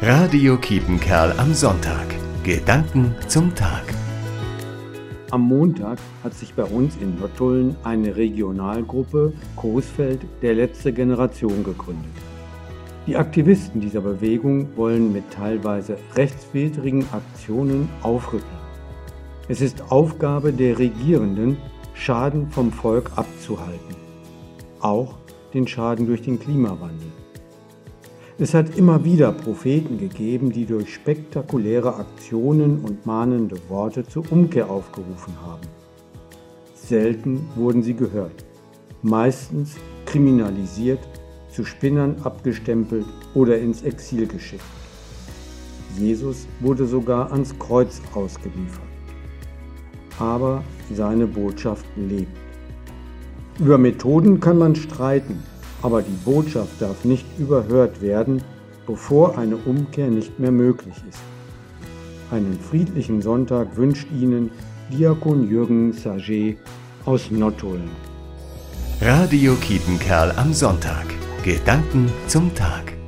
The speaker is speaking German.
Radio Kiepenkerl am Sonntag. Gedanken zum Tag. Am Montag hat sich bei uns in Nottuln eine Regionalgruppe Coesfeld der letzte Generation gegründet. Die Aktivisten dieser Bewegung wollen mit teilweise rechtswidrigen Aktionen aufrütteln. Es ist Aufgabe der Regierenden, Schaden vom Volk abzuhalten. Auch den Schaden durch den Klimawandel. Es hat immer wieder Propheten gegeben, die durch spektakuläre Aktionen und mahnende Worte zur Umkehr aufgerufen haben. Selten wurden sie gehört, meistens kriminalisiert, zu Spinnern abgestempelt oder ins Exil geschickt. Jesus wurde sogar ans Kreuz ausgeliefert. Aber seine Botschaft lebt. Über Methoden kann man streiten, aber die Botschaft darf nicht überhört werden, bevor eine Umkehr nicht mehr möglich ist. Einen friedlichen Sonntag wünscht Ihnen Diakon Jürgen Saget aus Nottuln. Radio Kiepenkerl am Sonntag. Gedanken zum Tag.